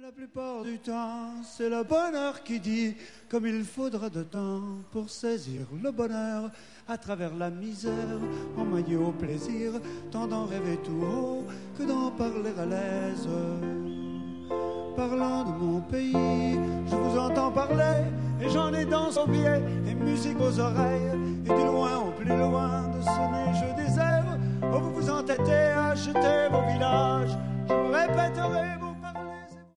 La plupart du temps, c'est le bonheur qui dit comme il faudra de temps pour saisir le bonheur à travers la misère, emmaillé au plaisir, tant d'en rêver tout haut que d'en parler à l'aise. Parlant de mon pays, je vous entends parler et j'en ai dans son pied et musique aux oreilles et du loin au plus